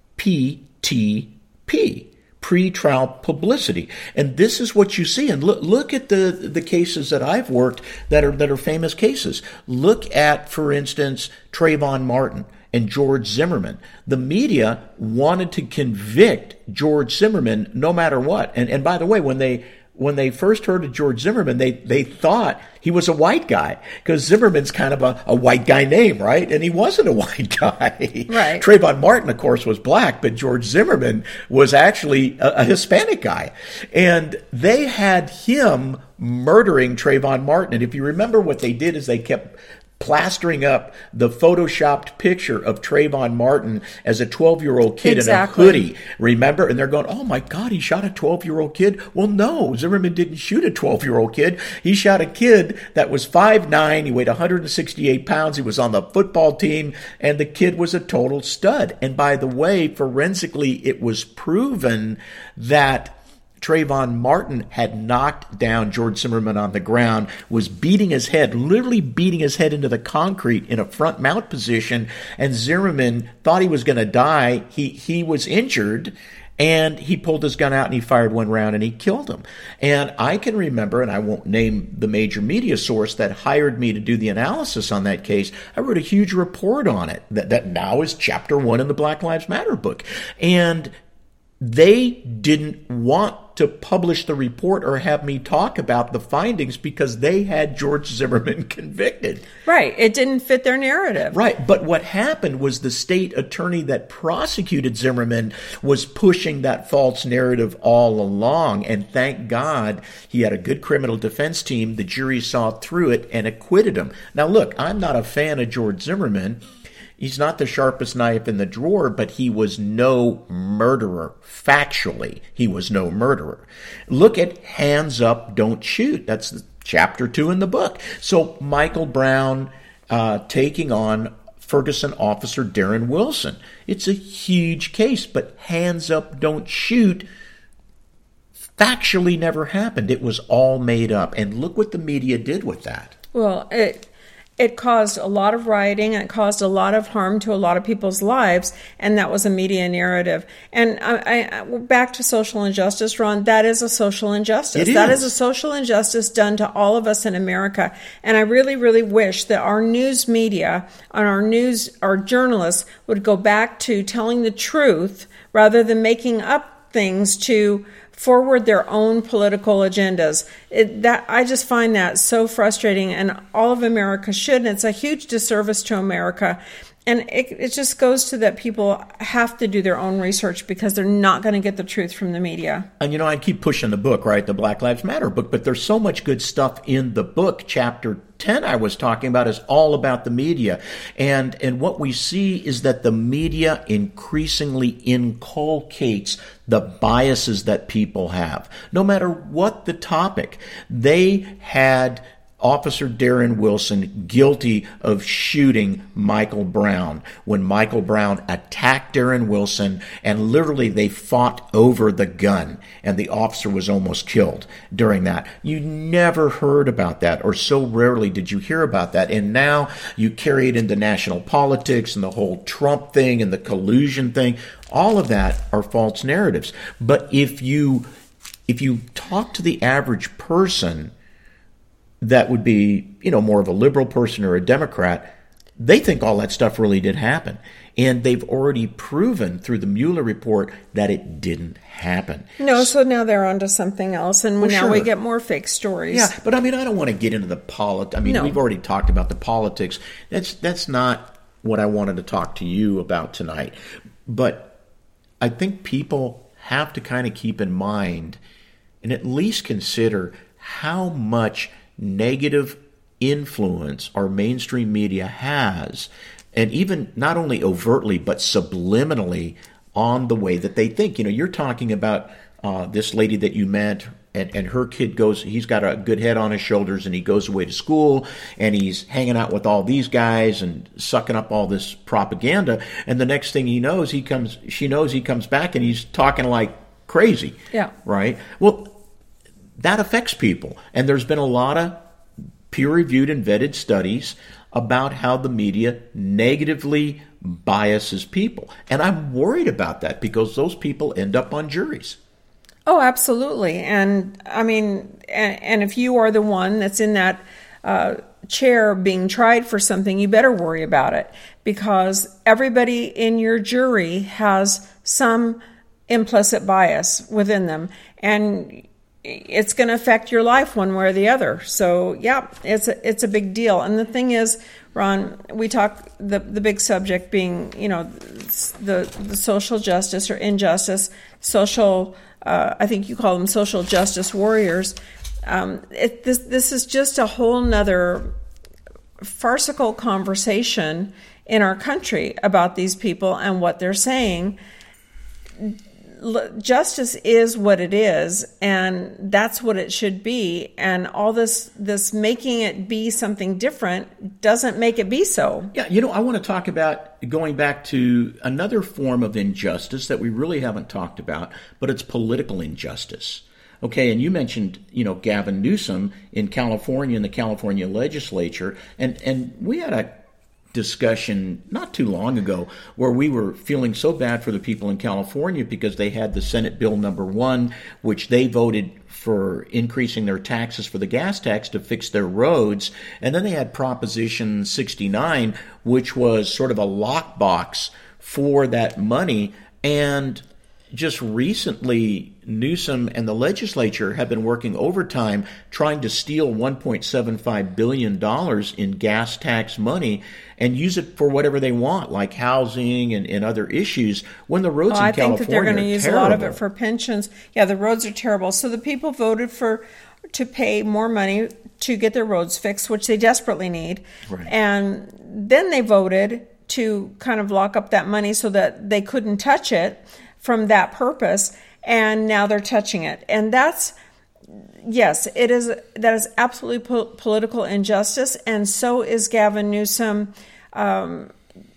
P T P. Pre-trial publicity. And this is what you see. And look, look at the, the cases that I've worked that are, that are famous cases. Look at, for instance, Trayvon Martin and George Zimmerman. The media wanted to convict George Zimmerman no matter what. And, and by the way, when they When they first heard of George Zimmerman, they, they thought he was a white guy because Zimmerman's kind of a, a white guy name, right? And he wasn't a white guy. Right. Trayvon Martin, of course, was black, but George Zimmerman was actually a, a Hispanic guy. And they had him murdering Trayvon Martin. And if you remember what they did is they kept plastering up the photoshopped picture of Trayvon Martin as a twelve-year-old kid exactly. in a hoodie. Remember? And they're going, oh, my God, he shot a twelve-year-old kid? Well, no, Zimmerman didn't shoot a twelve-year-old kid. He shot a kid that was five nine. He weighed one hundred sixty-eight pounds. He was on the football team, and the kid was a total stud. And by the way, forensically, it was proven that Trayvon Martin had knocked down George Zimmerman on the ground, was beating his head, literally beating his head into the concrete in a front mount position, and Zimmerman thought he was going to die. He he was injured, and he pulled his gun out and he fired one round and he killed him. And I can remember, and I won't name the major media source that hired me to do the analysis on that case, I wrote a huge report on it that, that now is chapter one in the Black Lives Matter book. And they didn't want to publish the report or have me talk about the findings because they had George Zimmerman convicted. Right. It didn't fit their narrative. Right. But what happened was the state attorney that prosecuted Zimmerman was pushing that false narrative all along. And thank God he had a good criminal defense team. The jury saw through it and acquitted him. Now, look, I'm not a fan of George Zimmerman. He's not the sharpest knife in the drawer, but he was no murderer. Factually, he was no murderer. Look at Hands Up, Don't Shoot. That's chapter two in the book. So Michael Brown uh, taking on Ferguson officer Darren Wilson. It's a huge case, but Hands Up, Don't Shoot factually never happened. It was all made up. And look what the media did with that. Well, it... It caused a lot of rioting, and it caused a lot of harm to a lot of people's lives, and that was a media narrative. And I, I, back to social injustice, Ron, that is a social injustice. It is. That is a social injustice done to all of us in America. And I really, really wish that our news media and our news, our journalists would go back to telling the truth rather than making up things to forward their own political agendas. It, that I just find that so frustrating, and all of America should, and it's a huge disservice to America. And it, it just goes to that people have to do their own research because they're not going to get the truth from the media. And, you know, I keep pushing the book, right, the Black Lives Matter book, but there's so much good stuff in the book. Chapter ten I was talking about is all about the media. And, and what we see is that the media increasingly inculcates the biases that people have. No matter what the topic, they had Officer Darren Wilson guilty of shooting Michael Brown when Michael Brown attacked Darren Wilson, and literally they fought over the gun, and the officer was almost killed during that. You never heard about that, or so rarely did you hear about that, and now you carry it into national politics and the whole Trump thing and the collusion thing. All of that are false narratives. But if you if you talk to the average person that would be, you know, more of a liberal person or a Democrat, they think all that stuff really did happen. And they've already proven through the Mueller report that it didn't happen. No, so now they're onto something else, and well, now sure. we get more fake stories. Yeah, but I mean, I don't want to get into the politics. I mean, no. We've already talked about the politics. That's that's not what I wanted to talk to you about tonight. But I think people have to kind of keep in mind and at least consider how much negative influence our mainstream media has, and even not only overtly but subliminally on the way that they think. You know, you're talking about uh, this lady that you met, and, and her kid goes, he's got a good head on his shoulders, and he goes away to school, and he's hanging out with all these guys and sucking up all this propaganda, and the next thing he knows, he comes, she knows he comes back, and he's talking like crazy. Yeah. Right? Well, that affects people. And there's been a lot of peer-reviewed and vetted studies about how the media negatively biases people. And I'm worried about that because those people end up on juries. Oh, absolutely. And I mean, and, and if you are the one that's in that uh, chair being tried for something, you better worry about it, because everybody in your jury has some implicit bias within them. And it's going to affect your life one way or the other. So, yeah, it's a, it's a big deal. And the thing is, Ron, we talk the the big subject being, you know, the the social justice or injustice, social. Uh, I think you call them social justice warriors. Um, it, this this is just a whole nother farcical conversation in our country about these people and what they're saying. Justice is what it is, and that's what it should be. And all this this making it be something different doesn't make it be so. Yeah, you know, I want to talk about going back to another form of injustice that we really haven't talked about, but it's political injustice. Okay, and you mentioned, you know, Gavin Newsom in California, in the California legislature, and, and we had a discussion not too long ago where we were feeling so bad for the people in California because they had the Senate Bill number one, which they voted for increasing their taxes for the gas tax to fix their roads. And then they had Proposition sixty-nine, which was sort of a lockbox for that money. And just recently, Newsom and the legislature have been working overtime trying to steal one point seven five billion dollars in gas tax money and use it for whatever they want, like housing and, and other issues, when the roads well, in California are I think that they're going to use terrible. a lot of it for pensions. Yeah, the roads are terrible. So the people voted for to pay more money to get their roads fixed, which they desperately need. Right. And then they voted to kind of lock up that money so that they couldn't touch it from that purpose, and now they're touching it. And that's, yes, it is, that is absolutely po- political injustice, and so is Gavin Newsom um,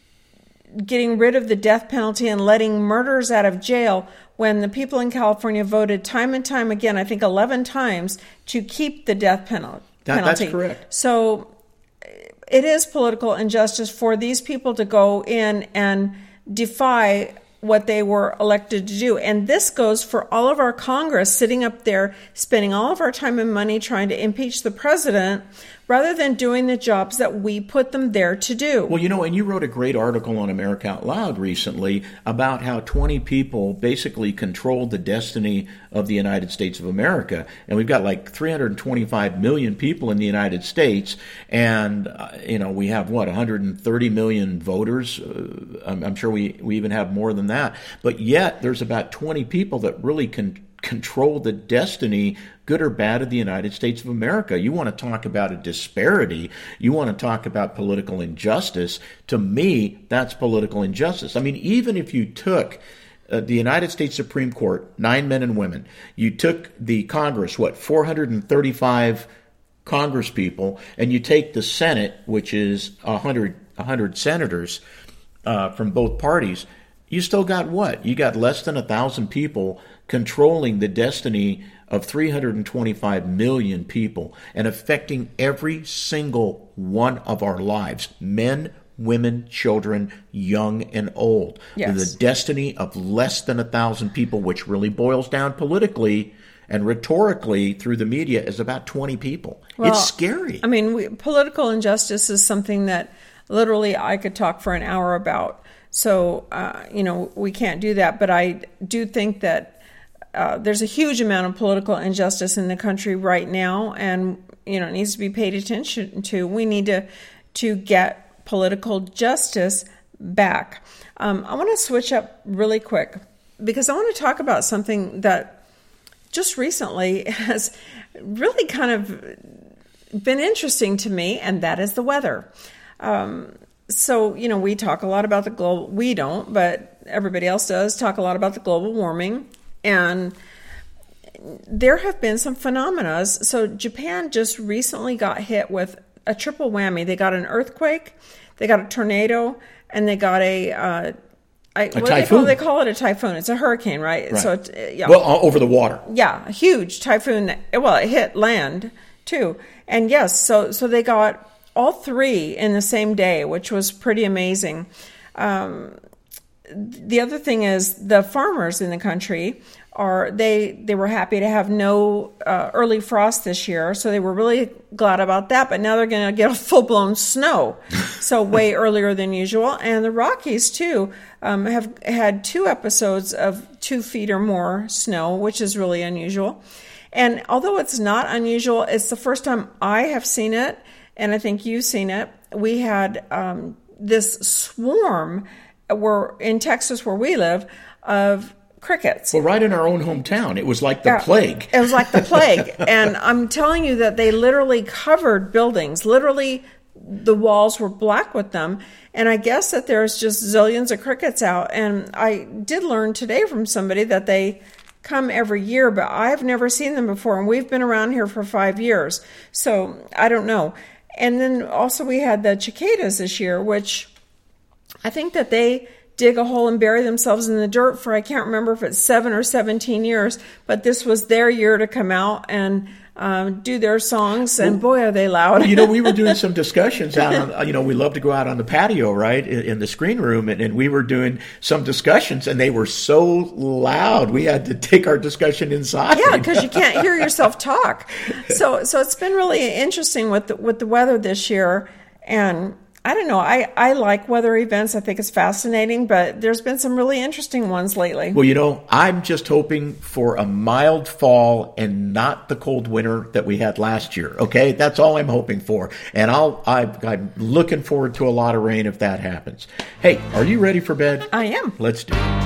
getting rid of the death penalty and letting murderers out of jail when the people in California voted time and time again, I think eleven times, to keep the death penalty. That, that's correct. So it is political injustice for these people to go in and defy what they were elected to do. And this goes for all of our Congress sitting up there, spending all of our time and money trying to impeach the president rather than doing the jobs that we put them there to do. Well, you know, and you wrote a great article on America Out Loud recently about how twenty people basically controlled the destiny of the United States of America. And we've got like three hundred twenty-five million people in the United States. And, uh, you know, we have, what, one hundred thirty million voters? Uh, I'm, I'm sure we, we even have more than that. But yet there's about twenty people that really can control the destiny, good or bad, of the United States of America. You want to talk about a disparity. You want to talk about political injustice. To me, that's political injustice. I mean, even if you took uh, the United States Supreme Court, nine men and women, you took the Congress, what, four hundred thirty-five Congress people, and you take the Senate, which is one hundred, one hundred senators uh, from both parties, you still got what? You got less than one thousand people controlling the destiny of three hundred twenty-five million people and affecting every single one of our lives, men, women, children, young and old. Yes. The destiny of less than one thousand people, which really boils down politically and rhetorically through the media, is about twenty people. Well, it's scary. I mean, we, political injustice is something that literally I could talk for an hour about. So, uh, you know, we can't do that. But I do think that uh, there's a huge amount of political injustice in the country right now, and, you know, it needs to be paid attention to. We need to, to get political justice back. Um, I want to switch up really quick because I want to talk about something that just recently has really kind of been interesting to me, and that is the weather. Um, so, you know, we talk a lot about the global, we don't, but everybody else does talk a lot about the global warming, and there have been some phenomena. So Japan just recently got hit with a triple whammy. They got an earthquake, they got a tornado, and they got a... Uh, I, what typhoon. They call, they call it a typhoon. It's a hurricane, right? Right. So, it, yeah. Well, over the water. Yeah, a huge typhoon. That, well, it hit land too, and yes, so so they got all three in the same day, which was pretty amazing. Um, the other thing is the farmers in the country are they they were happy to have no uh, early frost this year, so they were really glad about that. But now they're going to get a full blown snow, so way earlier than usual. And the Rockies too um, have had two episodes of two feet or more snow, which is really unusual. And although it's not unusual, it's the first time I have seen it, and I think you've seen it. We had um, this swarm, where in Texas where we live, of crickets. Well, right in our own hometown. It was like the Yeah, plague. It was like the plague. And I'm telling you that they literally covered buildings. Literally, the walls were black with them. And I guess that there's just zillions of crickets out. And I did learn today from somebody that they come every year, but I've never seen them before. And we've been around here for five years. So I don't know. And then also we had the cicadas this year, which I think that they dig a hole and bury themselves in the dirt for, I can't remember if it's seven or seventeen years, but this was their year to come out and um, do their songs, and boy, are they loud. You know, we were doing some discussions out on, you know, we love to go out on the patio, right, in, in the screen room, and, and we were doing some discussions, and they were so loud, we had to take our discussion inside. Yeah, because you can't hear yourself talk. So so it's been really interesting with the, with the weather this year, and I don't know. I, I like weather events. I think it's fascinating, but there's been some really interesting ones lately. Well, you know, I'm just hoping for a mild fall and not the cold winter that we had last year. Okay, that's all I'm hoping for, and I'll I, I'm looking forward to a lot of rain if that happens. Hey, are you ready for bed? I am. Let's do it.